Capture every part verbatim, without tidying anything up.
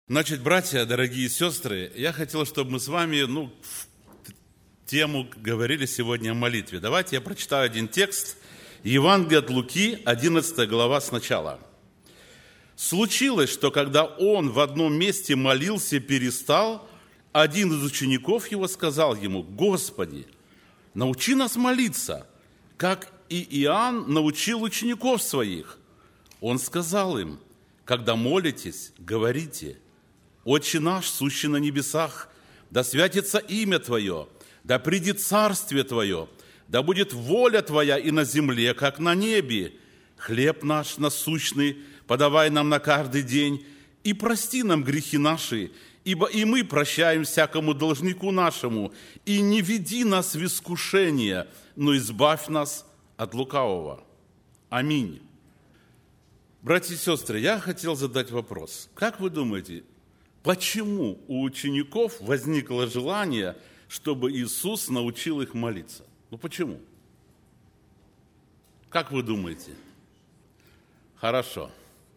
Значит, братья, дорогие сестры, я хотел, чтобы мы с вами, ну, тему говорили сегодня о молитве. Давайте я прочитаю один текст. Евангелие от Луки, одиннадцатая глава сначала. «Случилось, что когда он в одном месте молился, перестал, один из учеников его сказал ему: „Господи, научи нас молиться, как и Иоанн научил учеников своих“. Он сказал им: „Когда молитесь, говорите: „Отче наш, сущий на небесах, да святится имя Твое, да придет царствие Твое, да будет воля Твоя и на земле, как на небе. Хлеб наш насущный подавай нам на каждый день, и прости нам грехи наши, ибо и мы прощаем всякому должнику нашему, и не веди нас в искушение, но избавь нас от лукавого. Аминь“». Братья и сестры, я хотел задать вопрос. Как вы думаете, почему у учеников возникло желание, чтобы Иисус научил их молиться? Ну почему? Как вы думаете? Хорошо.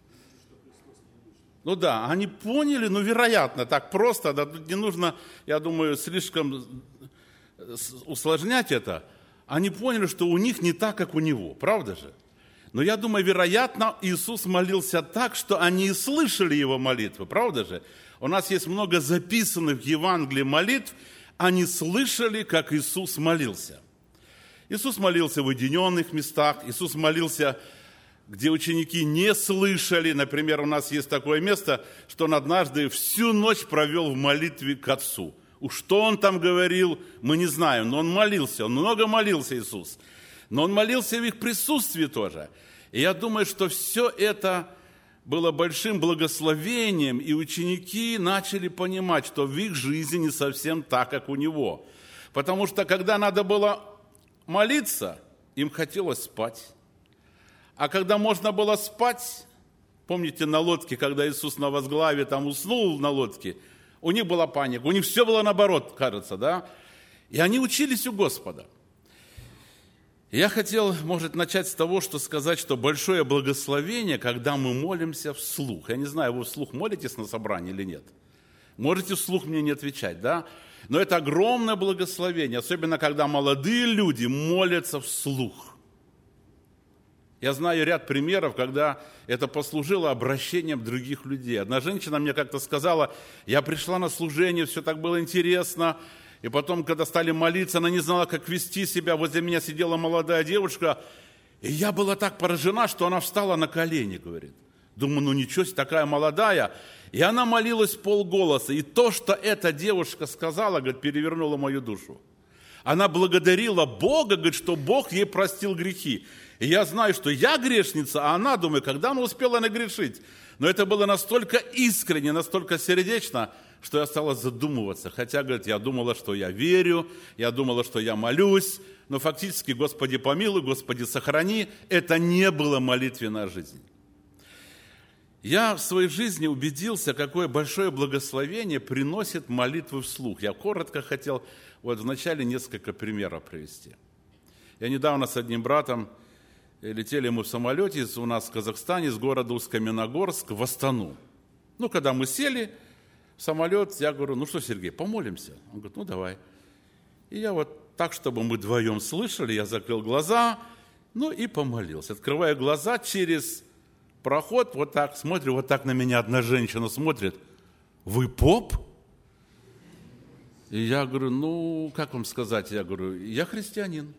Ну да, они поняли, ну вероятно, так просто, да, тут не нужно, я думаю, слишком усложнять это. Они поняли, что у них не так, как у него, правда же? Но я думаю, вероятно, Иисус молился так, что они и слышали его молитвы, правда же? У нас есть много записанных в Евангелии молитв, они слышали, как Иисус молился. Иисус молился в уединенных местах, Иисус молился, где ученики не слышали. Например, у нас есть такое место, что он однажды всю ночь провел в молитве к Отцу. Уж что он там говорил, мы не знаем, но он молился, он много молился, Иисус. Но он молился в их присутствии тоже. И я думаю, что все это было большим благословением, и ученики начали понимать, что в их жизни не совсем так, как у него. Потому что, когда надо было молиться, им хотелось спать. А когда можно было спать, помните на лодке, когда Иисус на возглаве там уснул на лодке, у них была паника, у них все было наоборот, кажется, да? И они учились у Господа. Я хотел, может, начать с того, что сказать, что большое благословение, когда мы молимся вслух. Я не знаю, вы вслух молитесь на собрании или нет? Можете вслух мне не отвечать, да? Но это огромное благословение, особенно когда молодые люди молятся вслух. Я знаю ряд примеров, когда это послужило обращением других людей. Одна женщина мне как-то сказала: я пришла на служение, все так было интересно. И потом, когда стали молиться, она не знала, как вести себя. Возле меня сидела молодая девушка, и я была так поражена, что она встала на колени, говорит. Думаю, ну ничего себе, такая молодая. И она молилась полголоса. И то, что эта девушка сказала, говорит, перевернуло мою душу. Она благодарила Бога, говорит, что Бог ей простил грехи. И я знаю, что я грешница, а она, думаю, когда она успела нагрешить? Но это было настолько искренне, настолько сердечно, что я стала задумываться. Хотя, говорит, я думала, что я верю, я думала, что я молюсь, но фактически, Господи помилуй, Господи сохрани, это не было молитвенная жизнь. Я в своей жизни убедился, какое большое благословение приносит молитвы вслух. Я коротко хотел вот вначале несколько примеров привести. Я недавно с одним братом летели мы в самолете у нас в Казахстане с города Усть-Каменогорск в Астану. Ну, когда мы сели в самолет, я говорю: ну что, Сергей, помолимся? Он говорит: ну давай. И я вот так, чтобы мы вдвоем слышали, я закрыл глаза, ну и помолился. Открываю глаза, через проход, вот так смотрю, вот так на меня одна женщина смотрит: вы поп? И я говорю: ну, как вам сказать? Я говорю: я христианин.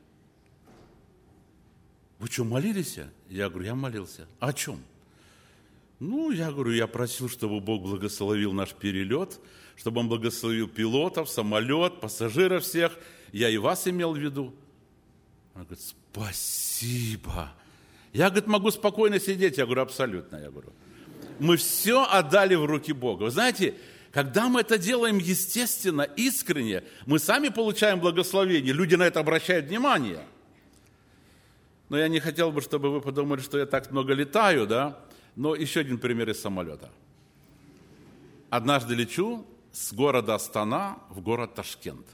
Вы что, молились? Я говорю: я молился. А о чем? Ну, я говорю, я просил, чтобы Бог благословил наш перелет, чтобы Он благословил пилотов, самолет, пассажиров всех. Я и вас имел в виду. Она говорит: спасибо. Я, говорит, могу спокойно сидеть. Я говорю: абсолютно. Я говорю, мы все отдали в руки Бога. Вы знаете, когда мы это делаем естественно, искренне, мы сами получаем благословение. Люди на это обращают внимание. Но я не хотел бы, чтобы вы подумали, что я так много летаю, да? Но еще один пример из самолета. Однажды лечу с города Астана в город Ташкент.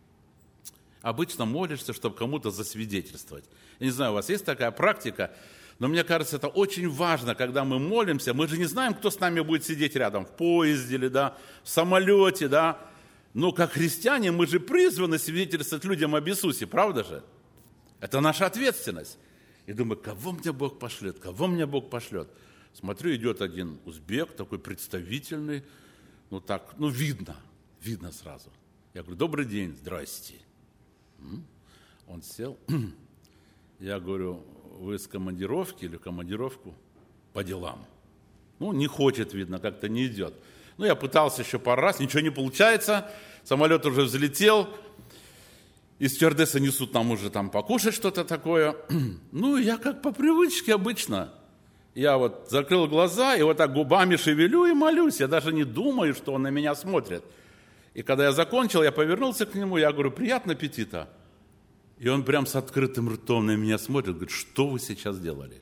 Обычно молишься, чтобы кому-то засвидетельствовать. Я не знаю, у вас есть такая практика? Но мне кажется, это очень важно, когда мы молимся. Мы же не знаем, кто с нами будет сидеть рядом, в поезде или да, в самолете, да. Но как христиане мы же призваны свидетельствовать людям об Иисусе, правда же? Это наша ответственность. И думаю, кого мне Бог пошлет, кого мне Бог пошлет. Смотрю, идет один узбек, такой представительный, ну так, ну видно, видно сразу. Я говорю, добрый день, здрасте. Он сел, я говорю, вы с командировки или командировку? По делам. Ну, не хочет, видно, как-то не идет. Ну, я пытался еще пару раз, ничего не получается. Самолет уже взлетел. И стюардессы несут нам уже там покушать что-то такое. Ну, я как по привычке обычно. Я вот закрыл глаза и вот так губами шевелю и молюсь. Я даже не думаю, что он на меня смотрит. И когда я закончил, я повернулся к нему, я говорю, приятного аппетита. И он прям с открытым ртом на меня смотрит, говорит, что вы сейчас делали?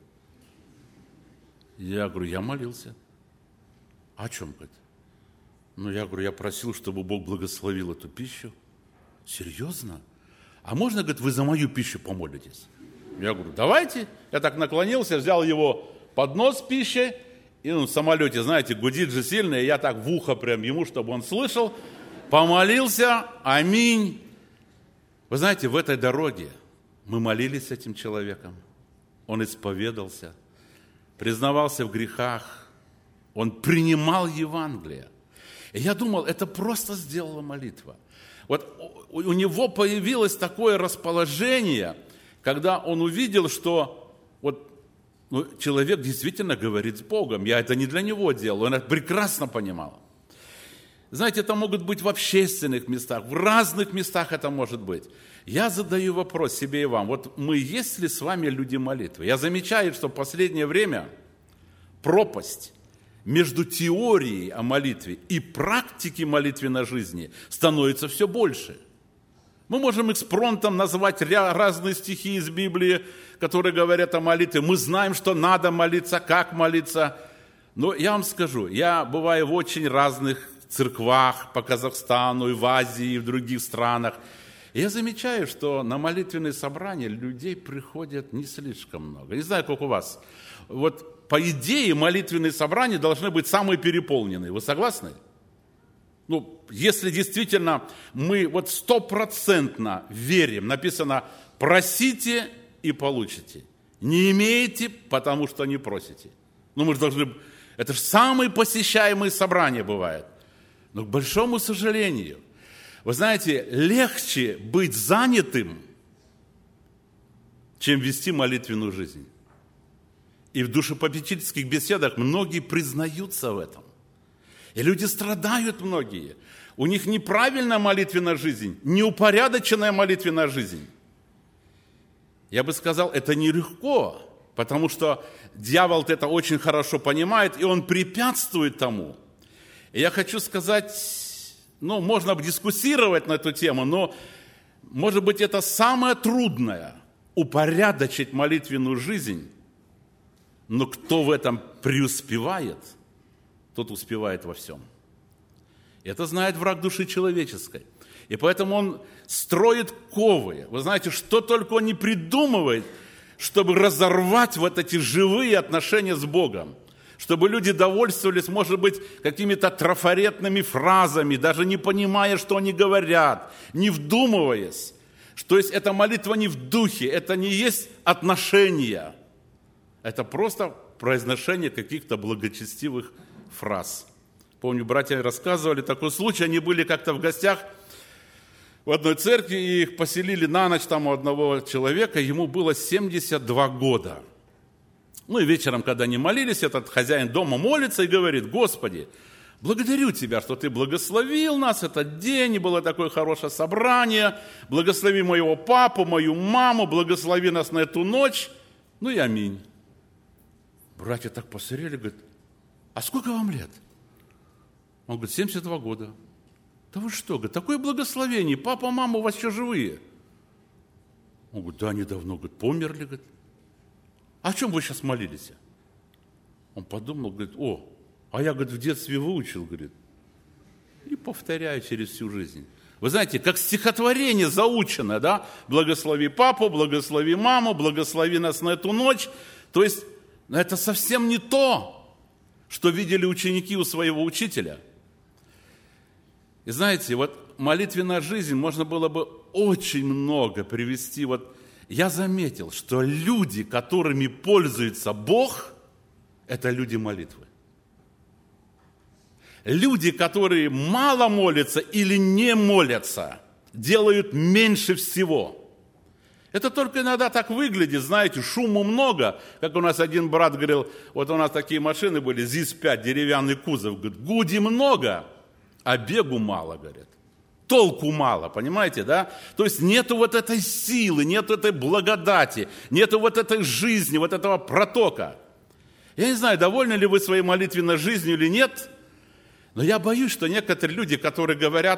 Я говорю, я молился. О чем, говорит? Ну, я говорю, я просил, чтобы Бог благословил эту пищу. Серьезно? А можно, говорит, вы за мою пищу помолитесь? Я говорю, давайте. Я так наклонился, взял его поднос с пищей, и он в самолете, знаете, гудит же сильно, и я так в ухо прям ему, чтобы он слышал, помолился, аминь. Вы знаете, в этой дороге мы молились с этим человеком, он исповедался, признавался в грехах, он принимал Евангелие. И я думал, это просто сделала молитва. Вот у него появилось такое расположение, когда он увидел, что вот, ну, человек действительно говорит с Богом. Я это не для него делал, он это прекрасно понимал. Знаете, это могут быть в общественных местах, в разных местах это может быть. Я задаю вопрос себе и вам. Вот мы есть ли с вами люди молитвы? Я замечаю, что в последнее время пропасть между теорией о молитве и практикой молитвенной жизни становится все больше. Мы можем экспромтом назвать разные стихи из Библии, которые говорят о молитве. Мы знаем, что надо молиться, как молиться. Но я вам скажу, я бываю в очень разных церквах по Казахстану, и в Азии, и в других странах. И я замечаю, что на молитвенные собрания людей приходят не слишком много. Не знаю, как у вас. Вот по идее молитвенные собрания должны быть самые переполненные. Вы согласны? Ну, если действительно мы вот стопроцентно верим, написано «просите и получите». Не имеете, потому что не просите. Ну, мы же должны... Это же самые посещаемые собрания бывают. Но, к большому сожалению, вы знаете, легче быть занятым, чем вести молитвенную жизнь. И в душепопечительских беседах многие признаются в этом. И люди страдают многие. У них неправильная молитвенная жизнь, неупорядоченная молитвенная жизнь. Я бы сказал, это нелегко, потому что дьявол это очень хорошо понимает, и он препятствует тому. И я хочу сказать, ну, можно дискуссировать на эту тему, но, может быть, это самое трудное – упорядочить молитвенную жизнь. Но кто в этом преуспевает, тот успевает во всем. Это знает враг души человеческой. И поэтому он строит ковы. Вы знаете, что только он не придумывает, чтобы разорвать вот эти живые отношения с Богом. Чтобы люди довольствовались, может быть, какими-то трафаретными фразами, даже не понимая, что они говорят, не вдумываясь. То есть эта молитва не в духе, это не есть отношения. Это просто произношение каких-то благочестивых фраз. Помню, братья рассказывали такой случай, они были как-то в гостях в одной церкви, и их поселили на ночь там у одного человека, ему было семьдесят два года. Ну и вечером, когда они молились, этот хозяин дома молится и говорит: «Господи, благодарю Тебя, что Ты благословил нас этот день, и было такое хорошее собрание, благослови моего папу, мою маму, благослови нас на эту ночь». Ну и аминь. Братья так посмотрели, говорят: «А сколько вам лет?» Он говорит: семьдесят два года. «Да вы что, говорит, такое благословение, папа, мама у вас еще живые?» Он говорит: «Да, они давно, говорит, померли, говорит». «А о чем вы сейчас молились?» Он подумал, говорит: «О, а я, говорит, в детстве выучил, говорит, и повторяю через всю жизнь». Вы знаете, как стихотворение заучено, да? «Благослови папу, благослови маму, благослови нас на эту ночь». То есть это совсем не то, что видели ученики у своего учителя. И знаете, вот молитвенная жизнь можно было бы очень много привести. Вот я заметил, что люди, которыми пользуется Бог, это люди молитвы. Люди, которые мало молятся или не молятся, делают меньше всего. Это только иногда так выглядит, знаете, шуму много. Как у нас один брат говорил, вот у нас такие машины были, ЗИС пять, деревянный кузов. Говорит, гуди много, а бегу мало, говорят. Толку мало, понимаете, да? То есть нету вот этой силы, нету этой благодати, нету вот этой жизни, вот этого протока. Я не знаю, довольны ли вы своей молитвенной жизнью или нет, но я боюсь, что некоторые люди, которые говорят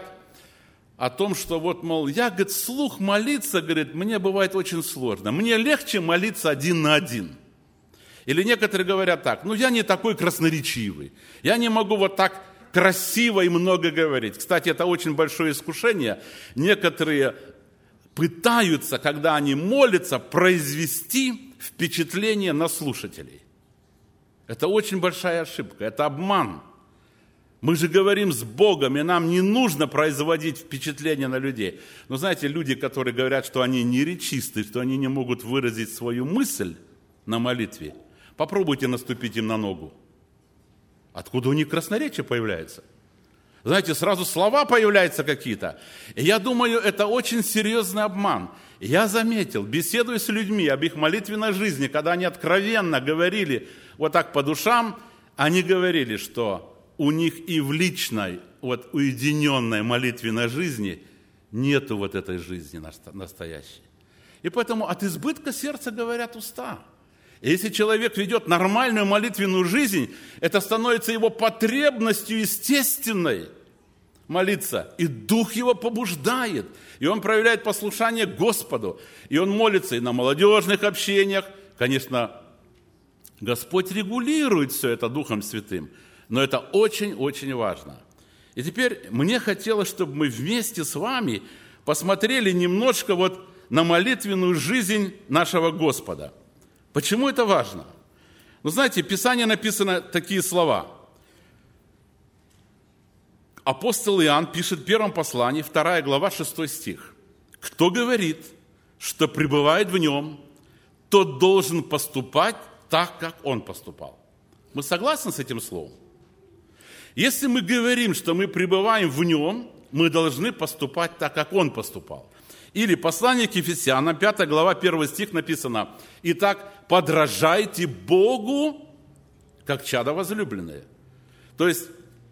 о том, что вот, мол, я, говорит, вслух молиться, говорит, мне бывает очень сложно. Мне легче молиться один на один. Или некоторые говорят так, ну, я не такой красноречивый, я не могу вот так красиво и много говорить. Кстати, это очень большое искушение. Некоторые пытаются, когда они молятся, произвести впечатление на слушателей. Это очень большая ошибка, это обман. Мы же говорим с Богом, и нам не нужно производить впечатление на людей. Но знаете, люди, которые говорят, что они не речисты, что они не могут выразить свою мысль на молитве, попробуйте наступить им на ногу. Откуда у них красноречие появляется? Знаете, сразу слова появляются какие-то. И я думаю, это очень серьезный обман. Я заметил, беседуя с людьми об их молитвенной жизни, когда они откровенно говорили вот так по душам, они говорили, что у них и в личной, вот уединенной молитвенной жизни нету вот этой жизни настоящей. И поэтому от избытка сердца говорят уста. И если человек ведет нормальную молитвенную жизнь, это становится его потребностью естественной молиться. И Дух его побуждает. И он проявляет послушание Господу. И он молится и на молодежных общениях. Конечно, Господь регулирует все это Духом Святым. Но это очень-очень важно. И теперь мне хотелось, чтобы мы вместе с вами посмотрели немножко вот на молитвенную жизнь нашего Господа. Почему это важно? Ну, знаете, в Писании написаны такие слова. Апостол Иоанн пишет в первом послании, вторая глава, шестой стих. «Кто говорит, что пребывает в нем, тот должен поступать так, как он поступал». Мы согласны с этим словом? Если мы говорим, что мы пребываем в нем, мы должны поступать так, как он поступал. Или послание к Ефесянам, пятая глава, первый стих написано: «Итак, подражайте Богу, как чада возлюбленные». То есть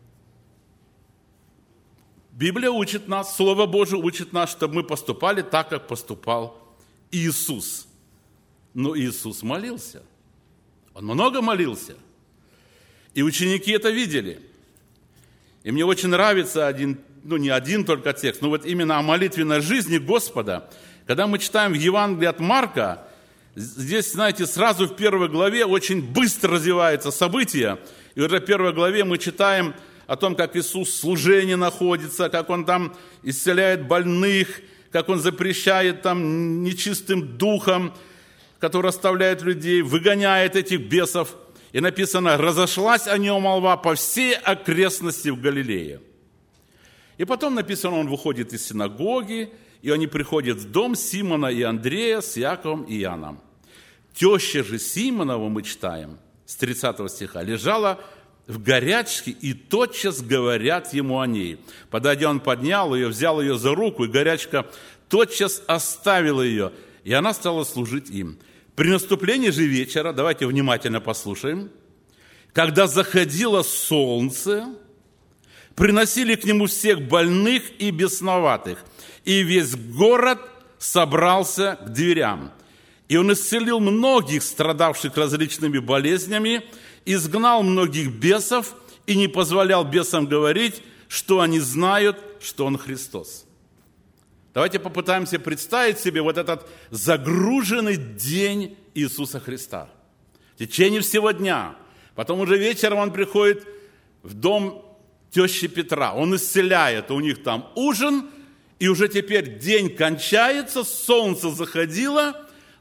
Библия учит нас, Слово Божие учит нас, чтобы мы поступали так, как поступал Иисус. Но Иисус молился. Он много молился. И ученики это видели. И мне очень нравится один, ну не один только текст, но вот именно о молитвенной жизни Господа. Когда мы читаем в Евангелии от Марка, здесь, знаете, сразу в первой главе очень быстро развиваются события. И уже в первой главе мы читаем о том, как Иисус в служении находится, как Он там исцеляет больных, как Он запрещает там нечистым духом, который оставляет людей, выгоняет этих бесов. И написано: «Разошлась о нем молва по всей окрестности в Галилее». И потом написано, он выходит из синагоги, и они приходят в дом Симона и Андрея с Иаковом и Иоанном. Теща же Симонова, мы читаем, с тридцатого стиха, лежала в горячке, и тотчас говорят ему о ней. Подойдя, он поднял ее, взял ее за руку, и горячка тотчас оставила ее, и она стала служить им. При наступлении же вечера, давайте внимательно послушаем, когда заходило солнце, приносили к нему всех больных и бесноватых, и весь город собрался к дверям. И он исцелил многих, страдавших различными болезнями, изгнал многих бесов и не позволял бесам говорить, что они знают, что он Христос. Давайте попытаемся представить себе вот этот загруженный день Иисуса Христа. В течение всего дня. Потом уже вечером он приходит в дом тещи Петра. Он исцеляет, у них там ужин, и уже теперь день кончается, солнце заходило,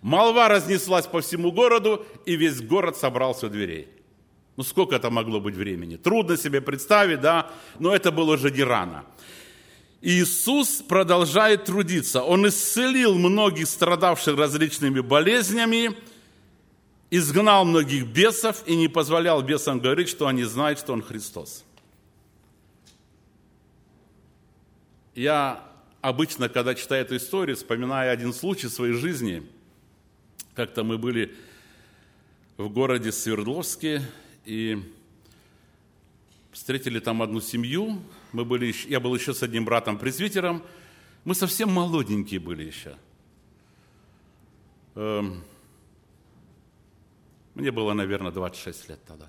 Молва разнеслась по всему городу, и весь город собрался у дверей. Ну, сколько это могло быть времени? Трудно себе представить, да, но это было уже не рано. Иисус продолжает трудиться. Он исцелил многих страдавших различными болезнями, изгнал многих бесов и не позволял бесам говорить, что они знают, что Он Христос. Я обычно, когда читаю эту историю, вспоминаю один случай в своей жизни. Как-то мы были в городе Свердловске и встретили там одну семью. Мы были, я был еще с одним братом-презвитером. Мы совсем молоденькие были еще. Мне было, наверное, двадцать шесть лет тогда.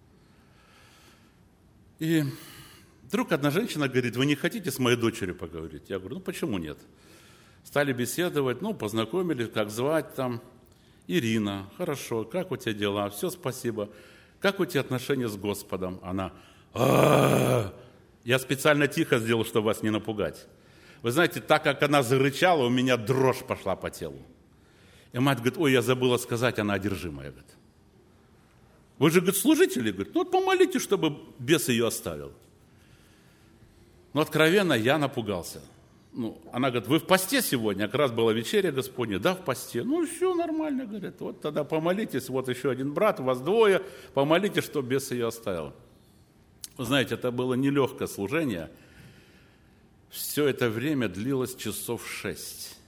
И вдруг одна женщина говорит: вы не хотите с моей дочерью поговорить? Я говорю: ну почему нет? Стали беседовать, ну, познакомились, как звать там. Ирина, хорошо, как у тебя дела? Все, спасибо. Как у тебя отношения с Господом? Она: а-а-а! Я специально тихо сделал, чтобы вас не напугать. Вы знаете, так как она зарычала, у меня дрожь пошла по телу. И мать говорит: ой, я забыла сказать, она одержимая. Говорит. Вы же, говорит, служители? Говорит, ну вот помолитесь, чтобы бес ее оставил. Но откровенно я напугался. Ну, она говорит: вы в посте сегодня? Как раз была вечеря Господня. Да, в посте. Ну, все нормально, говорит. Вот тогда помолитесь, вот еще один брат, вас двое, помолитесь, чтобы бес ее оставил. Вы знаете, это было нелегкое служение. Все это время длилось часов шесть.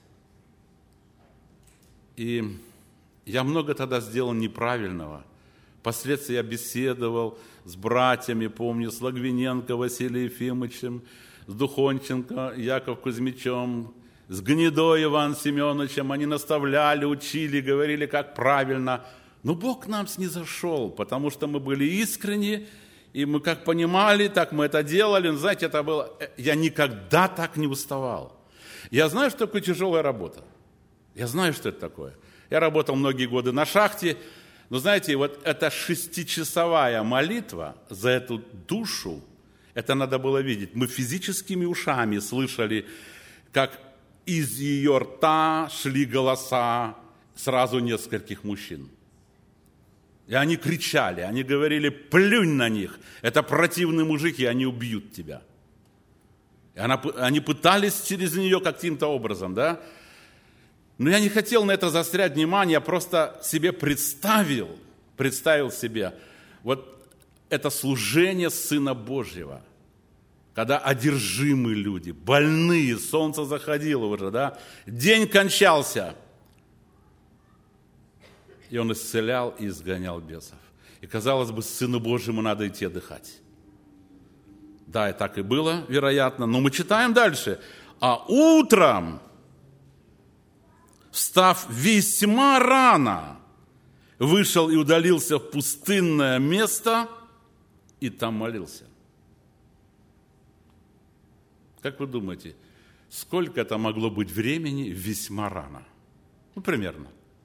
И я много тогда сделал неправильного. Впоследствии я беседовал с братьями, помню, с Логвиненко Василием Ефимовичем, с Духонченко Яков Кузьмичем, с Гнедой Иваном Семеновичем. Они наставляли, учили, говорили, как правильно. Но Бог нам снизошел, потому что мы были искренни, и мы как понимали, так мы это делали. Но, знаете, это было... Я никогда так не уставал. Я знаю, что такое тяжелая работа. Я знаю, что это такое. Я работал многие годы на шахте. Но, знаете, вот эта шестичасовая молитва за эту душу, это надо было видеть. Мы физическими ушами слышали, как из ее рта шли голоса сразу нескольких мужчин. И они кричали, они говорили: плюнь на них, это противные мужики, они убьют тебя. И она, они пытались через нее каким-то образом, да? Но я не хотел на это заострять внимание, я просто себе представил, представил себе вот это служение Сына Божьего, когда одержимые люди, больные, солнце заходило уже, да, день кончался, и он исцелял и изгонял бесов. И, казалось бы, Сыну Божьему надо идти отдыхать. Да, и так и было, вероятно, но мы читаем дальше. А утром, встав весьма рано, вышел и удалился в пустынное место, и там молился. Как вы думаете, сколько это могло быть времени весьма рано? Ну, примерно.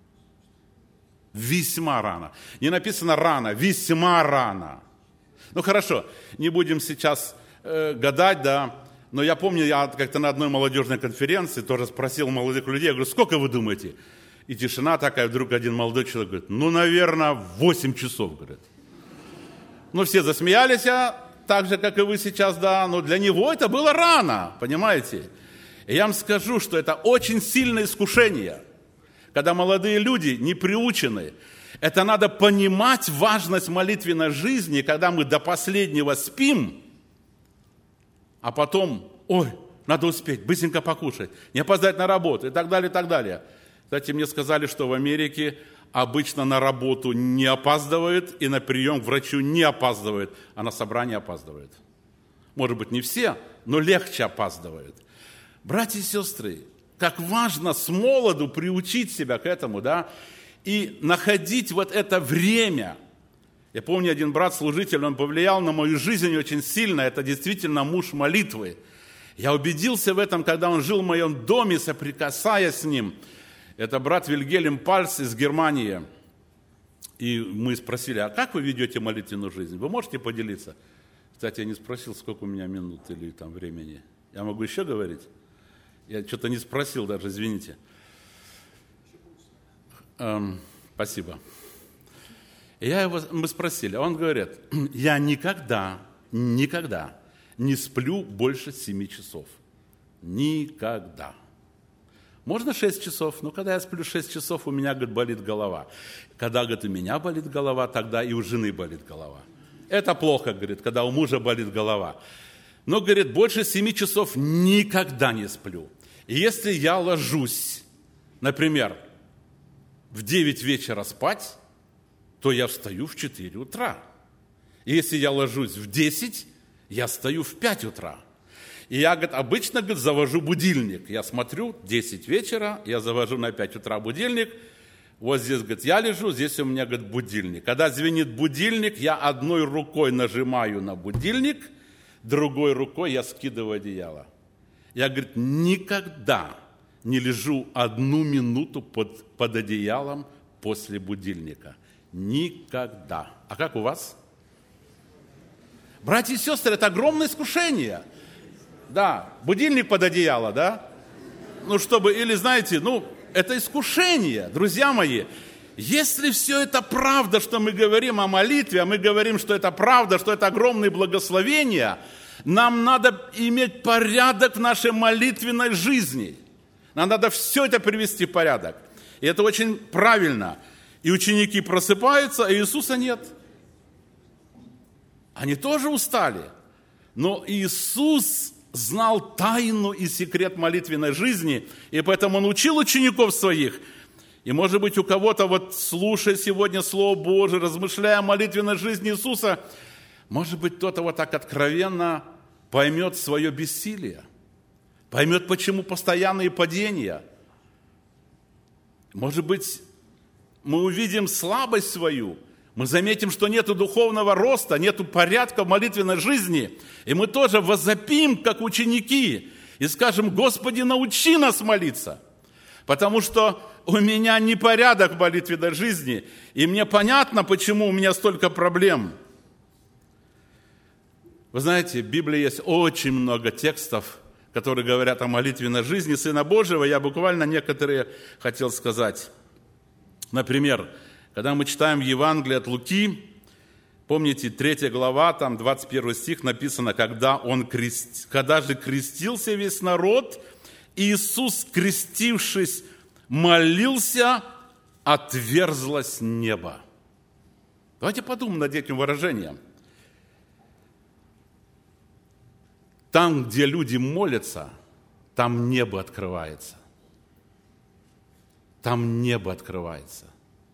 Весьма рано. Не написано рано, весьма рано. Ну, хорошо, не будем сейчас э, гадать, да, но я помню, я как-то на одной молодежной конференции тоже спросил молодых людей, я говорю: сколько вы думаете? И тишина такая, вдруг один молодой человек говорит: ну, наверное, восемь часов, говорит. Ну, все засмеялись, а так же, как и вы сейчас, да, но для него это было рано, понимаете? И я вам скажу, что это очень сильное искушение, когда молодые люди не приучены. Это надо понимать важность молитвенной жизни, когда мы до последнего спим, а потом, ой, надо успеть, быстренько покушать, не опоздать на работу и так далее, и так далее. Кстати, мне сказали, что в Америке обычно на работу не опаздывают и на прием к врачу не опаздывают, а на собрание опаздывают. Может быть, не все, но легче опаздывают. Братья и сестры, как важно с молоду приучить себя к этому, да, и находить вот это время. Я помню, один брат-служитель, он повлиял на мою жизнь очень сильно, это действительно муж молитвы. Я убедился в этом, когда он жил в моем доме, соприкасаясь с ним. Это брат Вильгельм Пальц из Германии. И мы спросили: а как вы ведете молитвенную жизнь? Вы можете поделиться? Кстати, я не спросил, сколько у меня минут или там времени. Я могу еще говорить? Я что-то не спросил даже, извините. Эм, спасибо. И я его, мы спросили, он говорит, я никогда, никогда не сплю больше семи часов. Никогда. Можно шесть часов, но когда я сплю шесть часов, у меня, говорит, болит голова. Когда, говорит, у меня болит голова, тогда и у жены болит голова. Это плохо, говорит, когда у мужа болит голова. Но, говорит, больше семи часов никогда не сплю. И если я ложусь, например, в девять вечера спать, то я встаю в четыре утра. И если я ложусь в десять, я встаю в пять утра. И я, говорит, обычно, говорит, завожу будильник. Я смотрю, десять вечера, я завожу на пять утра будильник. Вот здесь, говорит, я лежу, здесь у меня, говорит, будильник. Когда звенит будильник, я одной рукой нажимаю на будильник, другой рукой я скидываю одеяло. Я, говорит, никогда не лежу одну минуту под, под одеялом после будильника. Никогда. А как у вас? Братья и сестры, это огромное искушение. Да, будильник под одеяло, да? Ну, чтобы, или, знаете, ну, это искушение, друзья мои. Если все это правда, что мы говорим о молитве, а мы говорим, что это правда, что это огромные благословения, нам надо иметь порядок в нашей молитвенной жизни. Нам надо все это привести в порядок. И это очень правильно. И ученики просыпаются, а Иисуса нет. Они тоже устали. Но Иисус знал тайну и секрет молитвенной жизни, и поэтому Он учил учеников своих. И, может быть, у кого-то, вот слушая сегодня Слово Божие, размышляя о молитвенной жизни Иисуса, может быть, кто-то вот так откровенно поймет свое бессилие, поймет, почему постоянные падения. Может быть, мы увидим слабость свою, мы заметим, что нет духовного роста, нет порядка в молитвенной жизни, и мы тоже возопим, как ученики, и скажем: Господи, научи нас молиться, потому что у меня непорядок в молитвенной жизни, и мне понятно, почему у меня столько проблем. Вы знаете, в Библии есть очень много текстов, которые говорят о молитвенной жизни Сына Божьего. Я буквально некоторые хотел сказать. Например, когда мы читаем Евангелие от Луки, помните, третья глава, там двадцать первый стих написано: когда, он крест... когда же крестился весь народ, Иисус, крестившись, молился, отверзлось небо. Давайте подумаем над этим выражением. Там, где люди молятся, там небо открывается. Там небо открывается.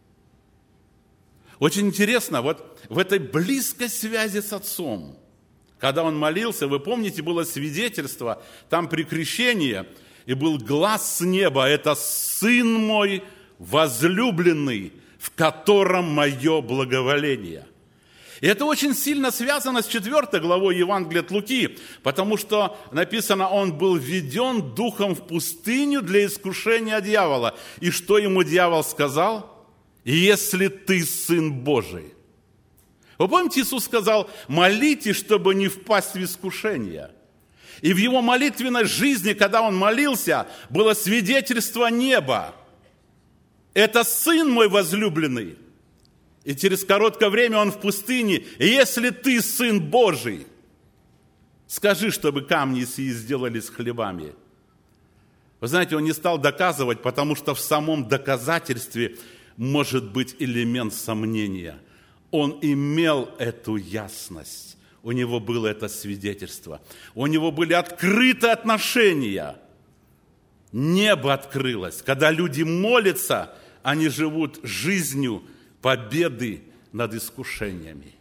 Очень интересно, вот в этой близкой связи с Отцом, когда Он молился, вы помните, было свидетельство, там при крещении, и был глас с неба: это Сын мой возлюбленный, в котором мое благоволение. И это очень сильно связано с четвёртой главой Евангелия от Луки, потому что написано: Он был введен духом в пустыню для искушения дьявола. И что ему дьявол сказал? Если ты Сын Божий. Вы помните, Иисус сказал: молитесь, чтобы не впасть в искушение. И в его молитвенной жизни, когда он молился, было свидетельство неба. Это Сын мой возлюбленный. И через короткое время он в пустыне: если ты Сын Божий, скажи, чтобы камни сии сделались хлебами. Вы знаете, он не стал доказывать, потому что в самом доказательстве может быть элемент сомнения. Он имел эту ясность, у него было это свидетельство, у него были открыты отношения. Небо открылось. Когда люди молятся, они живут жизнью победы над искушениями.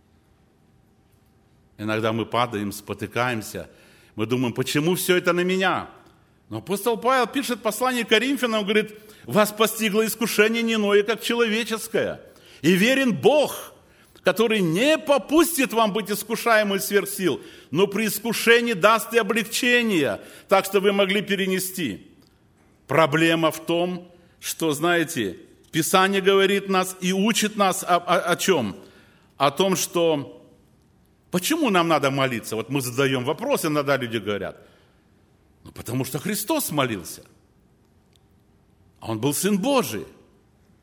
Иногда мы падаем, спотыкаемся, мы думаем: почему все это на меня? Но апостол Павел пишет послание к Коринфянам, говорит: вас постигло искушение не иное, как человеческое. И верен Бог, который не попустит вам быть искушаемым сверх сил, но при искушении даст и облегчение, так что вы могли перенести. Проблема в том, что, знаете, Писание говорит нас и учит нас о, о, о чем? О том, что почему нам надо молиться? Вот мы задаем вопрос, иногда люди говорят: ну, потому что Христос молился. Он был Сын Божий.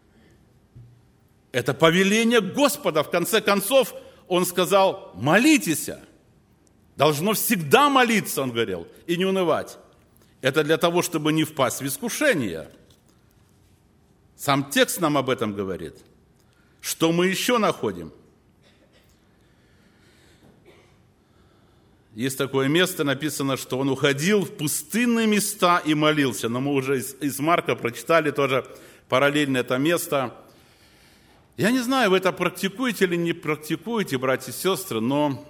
Это повеление Господа. В конце концов, он сказал, молитесь. Должно всегда молиться, он говорил, и не унывать. Это для того, чтобы не впасть в искушение. Сам текст нам об этом говорит. Что мы еще находим? Есть такое место, написано, что он уходил в пустынные места и молился. Но мы уже из, из Марка прочитали тоже параллельно это место. Я не знаю, вы это практикуете или не практикуете, братья и сестры, но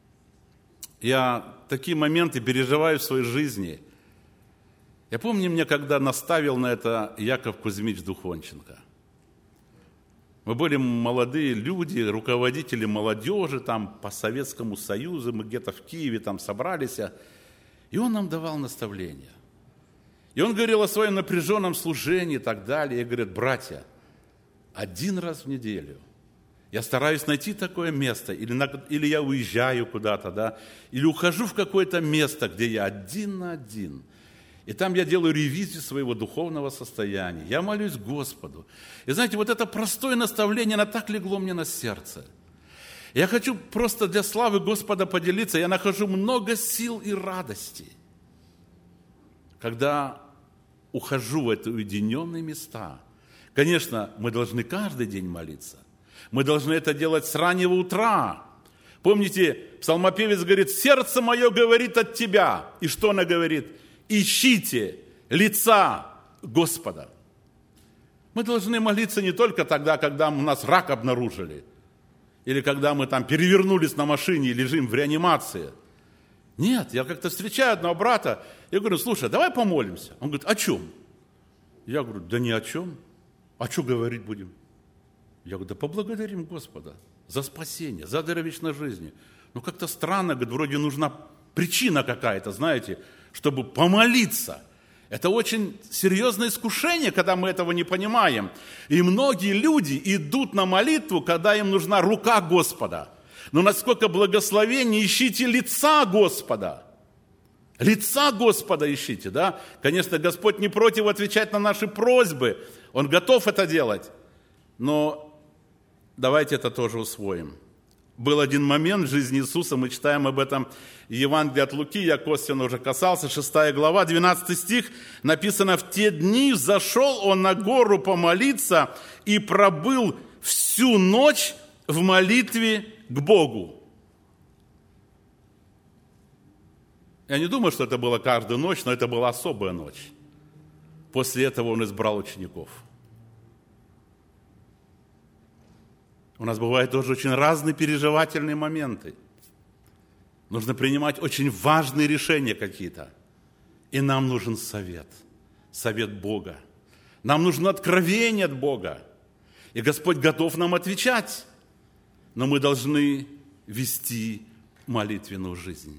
я такие моменты переживаю в своей жизни. Я помню, мне когда наставил на это Яков Кузьмич Духонченко. Мы были молодые люди, руководители молодежи там по Советскому Союзу, мы где-то в Киеве там собрались, и он нам давал наставления. И он говорил о своем напряженном служении и так далее. И говорит, братья, один раз в неделю я стараюсь найти такое место, или, на, или я уезжаю куда-то, да, или ухожу в какое-то место, где я один на один. И там я делаю ревизию своего духовного состояния. Я молюсь Господу. И знаете, вот это простое наставление, оно так легло мне на сердце. Я хочу просто для славы Господа поделиться. Я нахожу много сил и радости, когда ухожу в эти уединенные места. Конечно, мы должны каждый день молиться. Мы должны это делать с раннего утра. Помните, псалмопевец говорит, «Сердце мое говорит от тебя». И что она говорит? Ищите лица Господа. Мы должны молиться не только тогда, когда у нас рак обнаружили, или когда мы там перевернулись на машине и лежим в реанимации. Нет, я как-то встречаю одного брата, я говорю, слушай, давай помолимся. Он говорит, о чем? Я говорю, да ни о чем. А что говорить будем? Я говорю, да поблагодарим Господа за спасение, за дар вечной жизни. Ну как-то странно, говорит, вроде нужна причина какая-то, знаете, чтобы помолиться. Это очень серьезное искушение, когда мы этого не понимаем. И многие люди идут на молитву, когда им нужна рука Господа. Но насколько благословение, ищите лица Господа. Лица Господа ищите, да? Конечно, Господь не против отвечать на наши просьбы. Он готов это делать. Но давайте это тоже усвоим. Был один момент в жизни Иисуса, мы читаем об этом в Евангелии от Луки, я косвенно уже касался, шестая глава, двенадцатый стих, написано, «В те дни взошел он на гору помолиться и пробыл всю ночь в молитве к Богу». Я не думаю, что это было каждую ночь, но это была особая ночь. После этого он избрал учеников. У нас бывают тоже очень разные переживательные моменты. Нужно принимать очень важные решения какие-то. И нам нужен совет. Совет Бога. Нам нужно откровение от Бога. И Господь готов нам отвечать. Но мы должны вести молитвенную жизнь.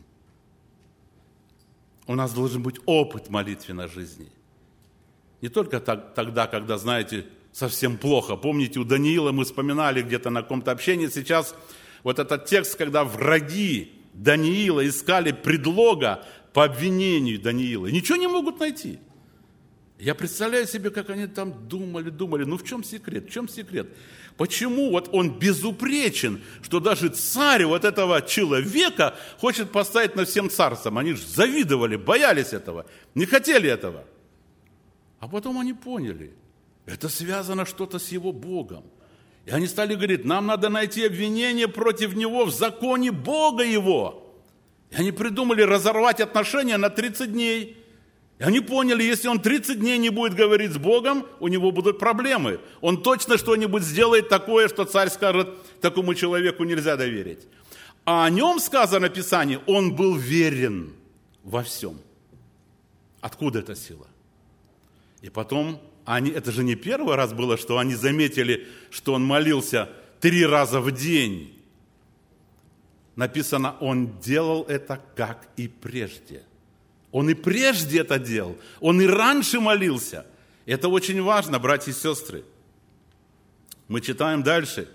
У нас должен быть опыт молитвенной жизни. Не только так, тогда, когда, знаете, совсем плохо. Помните, у Даниила мы вспоминали где-то на каком-то общении сейчас вот этот текст, когда враги Даниила искали предлога по обвинению Даниила. И ничего не могут найти. Я представляю себе, как они там думали, думали. Ну в чем секрет? В чем секрет? Почему вот он безупречен, что даже царь вот этого человека хочет поставить над всем царством? Они же завидовали, боялись этого, не хотели этого. А потом они поняли, это связано что-то с его Богом. И они стали говорить, нам надо найти обвинение против него в законе Бога его. И они придумали разорвать отношения на тридцать дней. И они поняли, если он тридцать дней не будет говорить с Богом, у него будут проблемы. Он точно что-нибудь сделает такое, что царь скажет, такому человеку нельзя доверить. А о нем сказано в Писании, он был верен во всем. Откуда эта сила? И потом, они, это же не первый раз было, что они заметили, что он молился три раза в день. Написано, он делал это как и прежде. Он и прежде это делал, он и раньше молился. Это очень важно, братья и сестры. Мы читаем дальше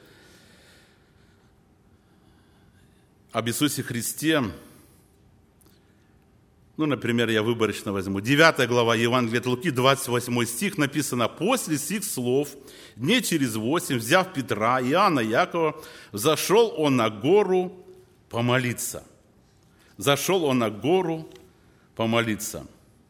об Иисусе Христе. Ну, например, я выборочно возьму. девятая глава Евангелия от Луки, двадцать восьмой стих написано: «После сих слов, дней через восемь, взяв Петра, Иоанна, Якова, зашел он на гору помолиться». Зашел он на гору помолиться.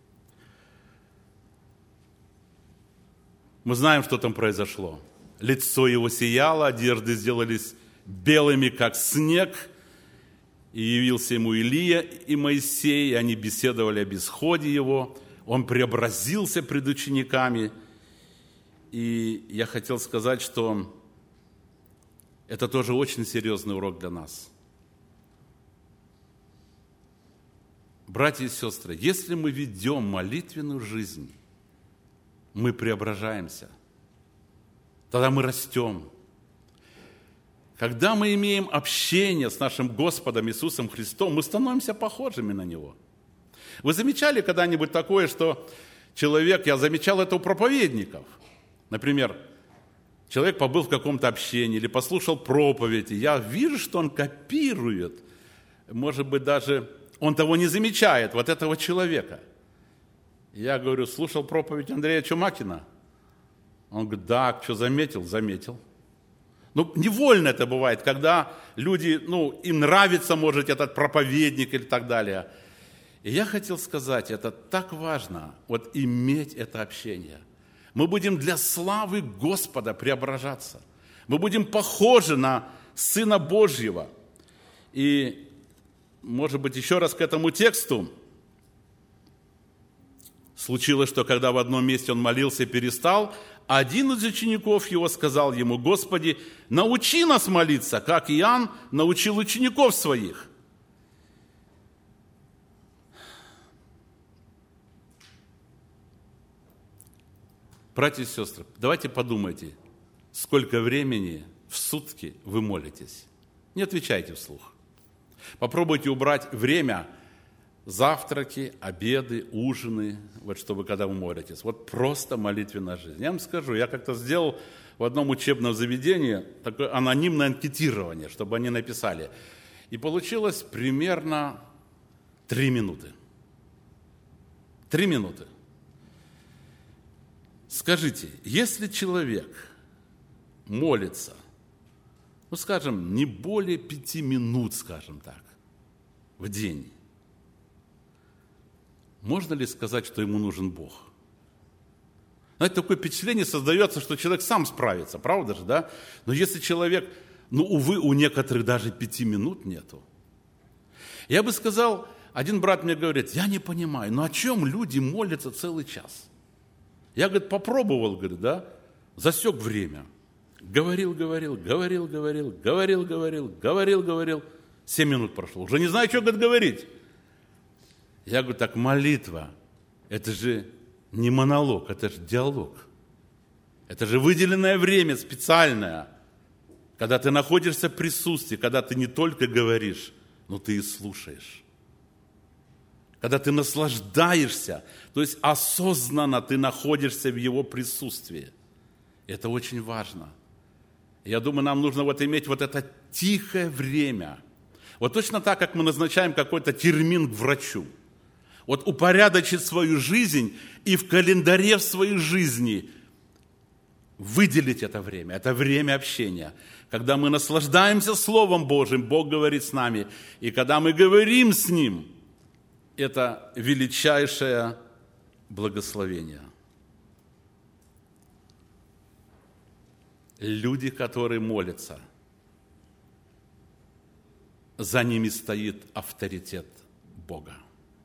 Мы знаем, что там произошло. Лицо его сияло, одежды сделались белыми, как снег. И явился ему Илия и Моисей, и они беседовали об исходе его. Он преобразился пред учениками. И я хотел сказать, что это тоже очень серьезный урок для нас. Братья и сестры, если мы ведем молитвенную жизнь, мы преображаемся. Тогда мы растем. Когда мы имеем общение с нашим Господом Иисусом Христом, мы становимся похожими на Него. Вы замечали когда-нибудь такое, что человек, я замечал это у проповедников, например, человек побыл в каком-то общении или послушал проповеди, я вижу, что он копирует, может быть, даже он того не замечает, вот этого человека. Я говорю, слушал проповедь Андрея Чумакина? Он говорит, да, что заметил? Заметил. Ну, невольно это бывает, когда люди, ну, им нравится, может, этот проповедник или так далее. И я хотел сказать, это так важно, вот иметь это общение. Мы будем для славы Господа преображаться. Мы будем похожи на Сына Божьего. И, может быть, еще раз к этому тексту. Случилось, что когда в одном месте он молился и перестал, один из учеников его сказал ему: «Господи, научи нас молиться, как Иоанн научил учеников своих». Братья и сестры, давайте подумайте, сколько времени в сутки вы молитесь. Не отвечайте вслух. Попробуйте убрать время, завтраки, обеды, ужины, вот чтобы когда вы молитесь. Вот просто молитвенная жизнь. Я вам скажу, я как-то сделал в одном учебном заведении такое анонимное анкетирование, чтобы они написали. И получилось примерно три минуты. Три минуты. Скажите, если человек молится, ну, скажем, не более пяти минут, скажем так, в день, можно ли сказать, что ему нужен Бог? Знаете, такое впечатление создается, что человек сам справится, правда же, да? Но если человек, ну, увы, у некоторых даже пяти минут нету. Я бы сказал, один брат мне говорит, я не понимаю, ну о чем люди молятся целый час? Я, говорит, попробовал, говорит, да, засек время. Говорил, говорил, говорил, говорил, говорил, говорил, говорил, говорил. Семь минут прошло. Уже не знаю, что, говорит, говорить. Я говорю, так молитва, это же не монолог, это же диалог. Это же выделенное время специальное, когда ты находишься в присутствии, когда ты не только говоришь, но ты и слушаешь. Когда ты наслаждаешься, то есть осознанно ты находишься в Его присутствии. Это очень важно. Я думаю, нам нужно вот иметь вот это тихое время. Вот точно так, как мы назначаем какой-то термин к врачу. Вот упорядочить свою жизнь и в календаре в своей жизни выделить это время. Это время общения. Когда мы наслаждаемся Словом Божьим, Бог говорит с нами. И когда мы говорим с Ним, это величайшее благословение. Люди, которые молятся, за ними стоит авторитет Бога.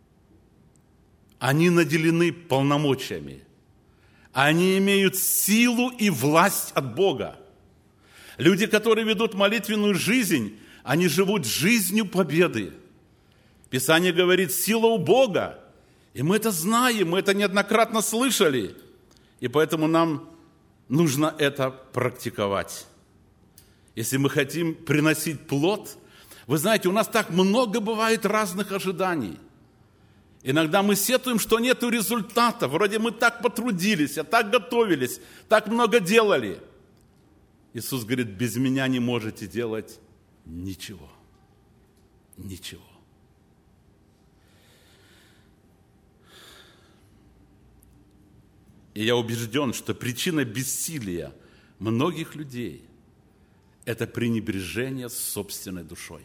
Они наделены полномочиями. Они имеют силу и власть от Бога. Люди, которые ведут молитвенную жизнь, они живут жизнью победы. Писание говорит, сила у Бога. И мы это знаем, мы это неоднократно слышали. И поэтому нам нужно это практиковать. Если мы хотим приносить плод, вы знаете, у нас так много бывает разных ожиданий. Иногда мы сетуем, что нет результата. Вроде мы так потрудились, так готовились, так много делали. Иисус говорит, без меня не можете делать ничего. Ничего. И я убежден, что причина бессилия многих людей – это пренебрежение собственной душой.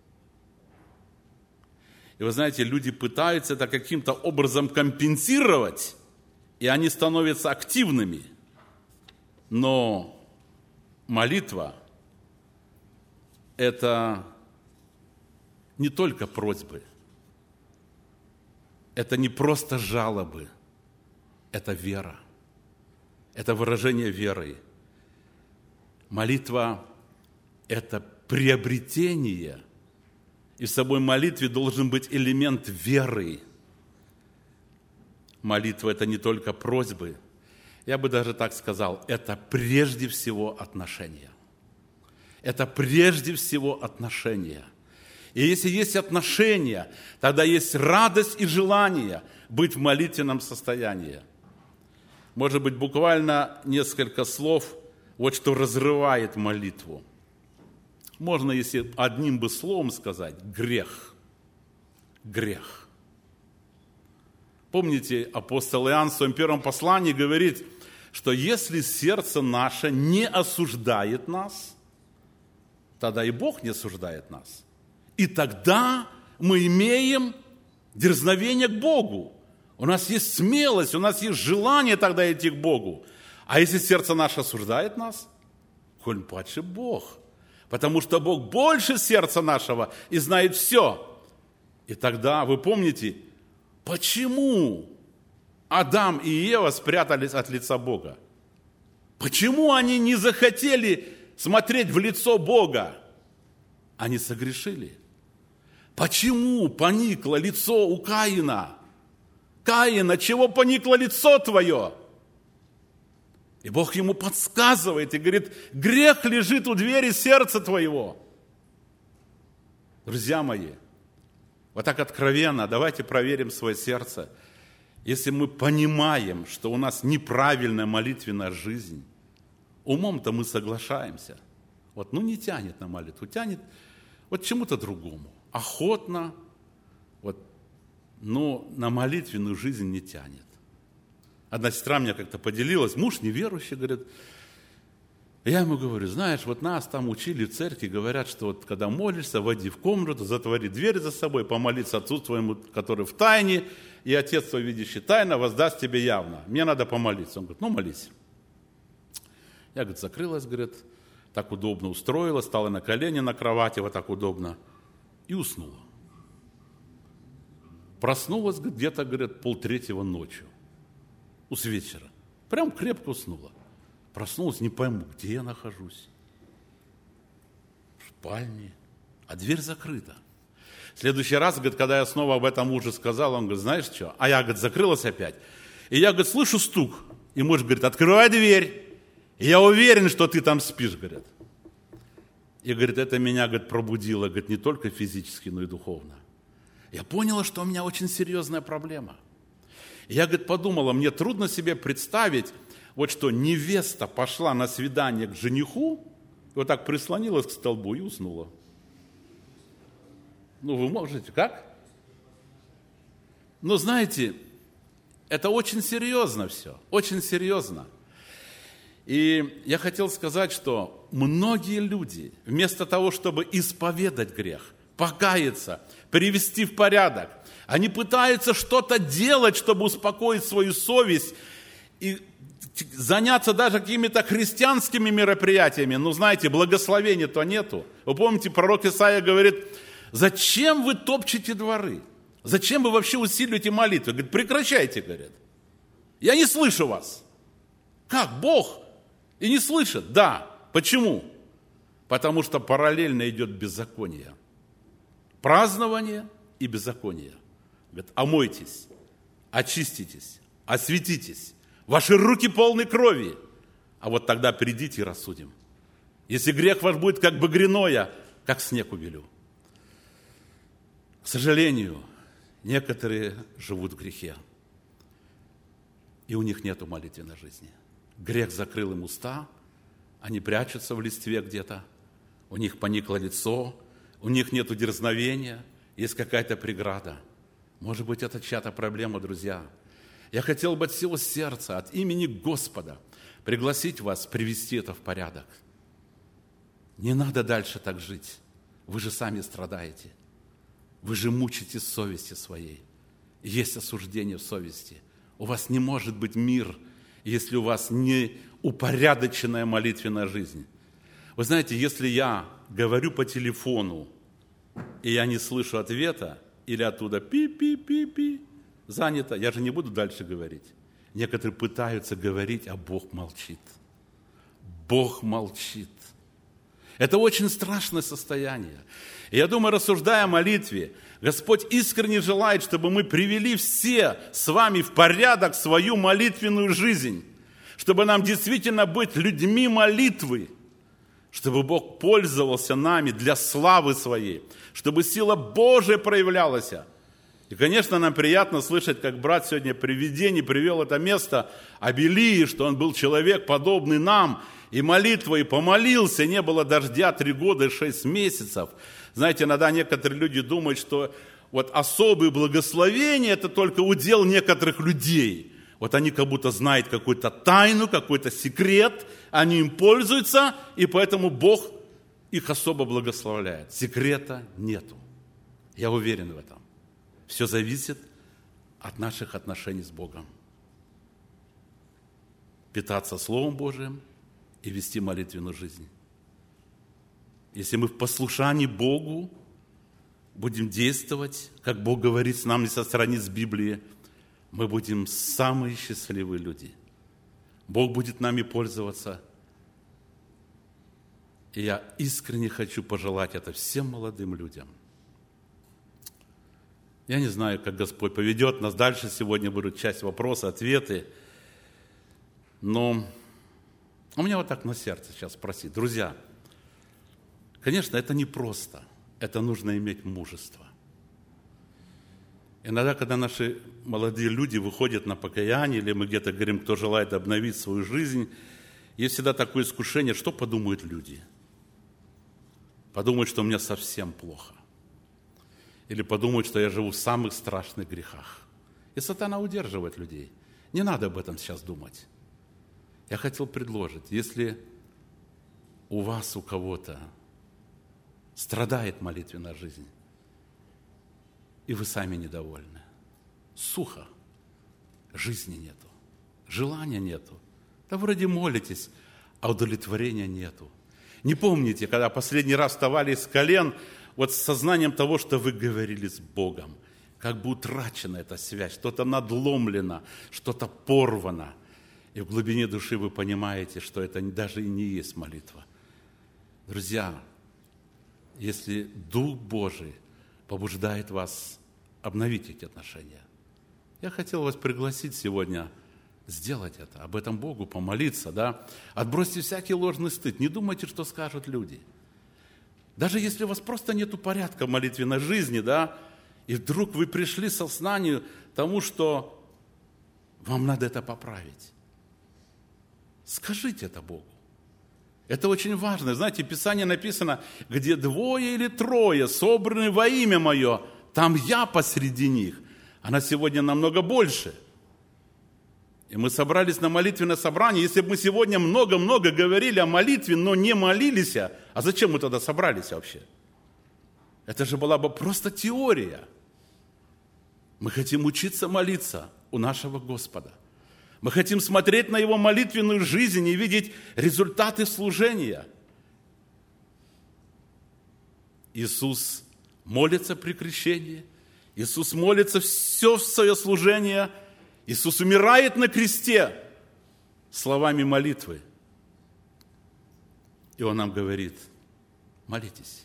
И вы знаете, люди пытаются это каким-то образом компенсировать, и они становятся активными. Но молитва – это не только просьбы, это не просто жалобы, это вера, это выражение веры. Молитва – это приобретение, и в самой молитве должен быть элемент веры. Молитва – это не только просьбы, я бы даже так сказал, это прежде всего отношения. Это прежде всего отношения. И если есть отношения, тогда есть радость и желание быть в молитвенном состоянии. Может быть, буквально несколько слов, вот что разрывает молитву. Можно, если одним бы словом сказать, грех. Грех. Помните, апостол Иоанн в своем первом послании говорит, что если сердце наше не осуждает нас, тогда и Бог не осуждает нас. И тогда мы имеем дерзновение к Богу. У нас есть смелость, у нас есть желание тогда идти к Богу. А если сердце наше осуждает нас, коль падший Бог. Потому что Бог больше сердца нашего и знает все. И тогда, вы помните, почему Адам и Ева спрятались от лица Бога? Почему они не захотели смотреть в лицо Бога? Они согрешили. Почему поникло лицо у Каина? Каин, от чего поникло лицо твое? И Бог ему подсказывает и говорит, грех лежит у двери сердца твоего. Друзья мои, вот так откровенно, давайте проверим свое сердце. Если мы понимаем, что у нас неправильная молитвенная жизнь, умом-то мы соглашаемся. Вот, ну не тянет на молитву, тянет вот чему-то другому. Охотно, вот, но на молитвенную жизнь не тянет. Одна сестра мне как-то поделилась, муж неверующий, говорит, я ему говорю, знаешь, вот нас там учили в церкви, говорят, что вот когда молишься, войди в комнату, затвори дверь за собой, помолиться Отцу твоему, который в тайне, и Отец твой, видящий тайно, воздаст тебе явно. Мне надо помолиться. Он говорит, ну молись. Я, говорит, закрылась, говорит, так удобно устроилась, стала на колени на кровати, вот так удобно, и уснула. Проснулась где-то, говорит, полтретьего ночью, с вечера. Прям крепко уснула. Проснулась, не пойму, где я нахожусь. В спальне, а дверь закрыта. В следующий раз, говорит, когда я снова об этом мужу сказал, он говорит, знаешь что? А я, говорит, закрылась опять. И я, говорит, слышу стук. И муж говорит, открывай дверь. И я уверен, что ты там спишь, говорит. И, говорит, это меня, говорит, пробудило, говорит, не только физически, но и духовно. Я поняла, что у меня очень серьезная проблема. И я, говорит, подумала, мне трудно себе представить, вот что невеста пошла на свидание к жениху, и вот так прислонилась к столбу и уснула. Ну, вы можете, как? Ну, знаете, это очень серьезно все, очень серьезно. И я хотел сказать, что многие люди, вместо того, чтобы исповедать грех, покаяться, привести в порядок, они пытаются что-то делать, чтобы успокоить свою совесть и заняться даже какими-то христианскими мероприятиями. Ну, знаете, благословения-то нету. Вы помните, пророк Исаия говорит, зачем вы топчете дворы? Зачем вы вообще усиливаете молитвы? Говорит, прекращайте, говорит. Я не слышу вас. Как? Бог? И не слышит? Да. Почему? Потому что параллельно идет беззаконие. Празднование и беззаконие. Говорит, омойтесь, очиститесь, осветитесь. Ваши руки полны крови. А вот тогда придите и рассудим. Если грех ваш будет как багряное, как снег убелю. К сожалению, некоторые живут в грехе. И у них нет молитвенной жизни. Грех закрыл им уста, они прячутся в листве где-то, у них поникло лицо, у них нет дерзновения, есть какая-то преграда. Может быть, это чья-то проблема, друзья. Я хотел бы от всего сердца, от имени Господа пригласить вас привести это в порядок. Не надо дальше так жить. Вы же сами страдаете. Вы же мучаетесь совести своей. Есть осуждение в совести. У вас не может быть мир, если у вас не упорядоченная молитвенная жизнь. Вы знаете, если я говорю по телефону, и я не слышу ответа, или оттуда пи-пи-пи-пи, занято, я же не буду дальше говорить. Некоторые пытаются говорить, а Бог молчит. Бог молчит. Это очень страшное состояние. И я думаю, рассуждая о молитве, Господь искренне желает, чтобы мы привели все с вами в порядок свою молитвенную жизнь, чтобы нам действительно быть людьми молитвы, чтобы Бог пользовался нами для славы Своей, чтобы сила Божия проявлялась. И, конечно, нам приятно слышать, как брат сегодня при видении привел это место об Илии, что он был человек, подобный нам, и молитва, и помолился, не было дождя три года и шесть месяцев. Знаете, иногда некоторые люди думают, что вот особые благословения – это только удел некоторых людей. Вот они как будто знают какую-то тайну, какой-то секрет, они им пользуются, и поэтому Бог их особо благословляет. Секрета нету. Я уверен в этом. Все зависит от наших отношений с Богом. Питаться Словом Божиим и вести молитвенную жизнь. Если мы в послушании Богу будем действовать, как Бог говорит с нами со страниц Библии, мы будем самые счастливые люди. Бог будет нами пользоваться. И я искренне хочу пожелать это всем молодым людям. Я не знаю, как Господь поведет нас дальше. Сегодня будут часть вопроса, ответы. Но у меня вот так на сердце сейчас спросить. Друзья, конечно, это непросто. Это нужно иметь мужество. Иногда, когда наши молодые люди выходят на покаяние, или мы где-то говорим, кто желает обновить свою жизнь, есть всегда такое искушение, что подумают люди. Подумают, что у меня совсем плохо. Или подумают, что я живу в самых страшных грехах. И сатана удерживает людей. Не надо об этом сейчас думать. Я хотел предложить, если у вас, у кого-то страдает молитвенная жизнь, и вы сами недовольны, сухо, жизни нету, желания нету, да вроде молитесь, а удовлетворения нету. Не помните, когда последний раз вставали с колен, вот с сознанием того, что вы говорили с Богом, как бы утрачена эта связь, что-то надломлено, что-то порвано. И в глубине души вы понимаете, что это даже и не есть молитва. Друзья, если Дух Божий побуждает вас обновить эти отношения, я хотел вас пригласить сегодня сделать это, об этом Богу помолиться, да? Отбросьте всякий ложный стыд, не думайте, что скажут люди. Даже если у вас просто нету порядка в молитвенной жизни, да, и вдруг вы пришли к сознанию тому, что вам надо это поправить, скажите это Богу. Это очень важно. Знаете, в Писании написано, где двое или трое собраны во имя Мое, там я посреди них. Она сегодня намного больше. И мы собрались на молитвенное собрание. Если бы мы сегодня много-много говорили о молитве, но не молились, а зачем мы тогда собрались вообще? Это же была бы просто теория. Мы хотим учиться молиться у нашего Господа. Мы хотим смотреть на Его молитвенную жизнь и видеть результаты служения. Иисус молится при крещении. Иисус молится все свое служение. Иисус умирает на кресте словами молитвы. И Он нам говорит, молитесь.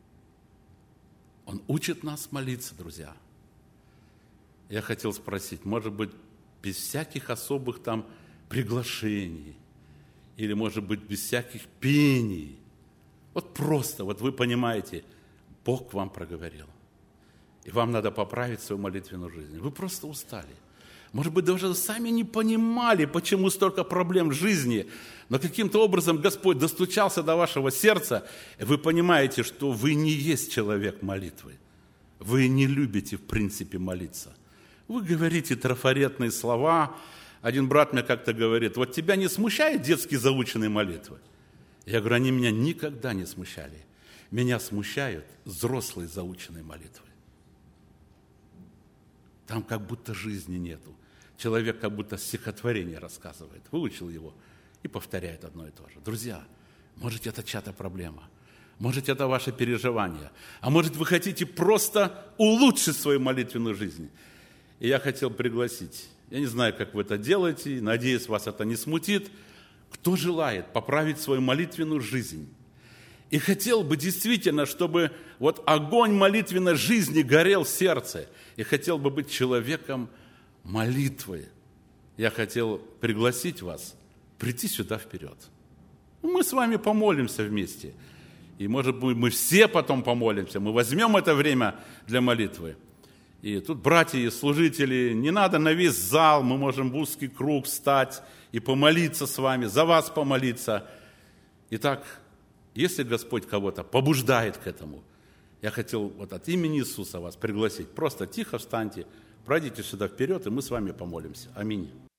Он учит нас молиться, друзья. Я хотел спросить, может быть, без всяких особых там приглашений, или, может быть, без всяких пений. Вот просто, вот вы понимаете, Бог к вам проговорил. И вам надо поправить свою молитвенную жизнь. Вы просто устали. Может быть, даже сами не понимали, почему столько проблем в жизни, но каким-то образом Господь достучался до вашего сердца, и вы понимаете, что вы не есть человек молитвы. Вы не любите, в принципе, молиться. Вы говорите трафаретные слова. Один брат мне как-то говорит: вот тебя не смущают детские заученные молитвы? Я говорю: они меня никогда не смущали. Меня смущают взрослые заученные молитвы. Там как будто жизни нету. Человек как будто стихотворение рассказывает, выучил его и повторяет одно и то же. Друзья, может, это чья-то проблема, может, это ваше переживание, а может, вы хотите просто улучшить свою молитвенную жизнь. И я хотел пригласить, я не знаю, как вы это делаете, надеюсь, вас это не смутит, кто желает поправить свою молитвенную жизнь и хотел бы действительно, чтобы вот огонь молитвенной жизни горел в сердце, и хотел бы быть человеком молитвы, я хотел пригласить вас прийти сюда вперед. Мы с вами помолимся вместе. И, может быть, мы все потом помолимся. Мы возьмем это время для молитвы. И тут, братья и служители, не надо на весь зал, мы можем в узкий круг встать и помолиться с вами, за вас помолиться. Итак, если Господь кого-то побуждает к этому, я хотел вот от имени Иисуса вас пригласить. Просто тихо встаньте, пройдите сюда вперед, и мы с вами помолимся. Аминь.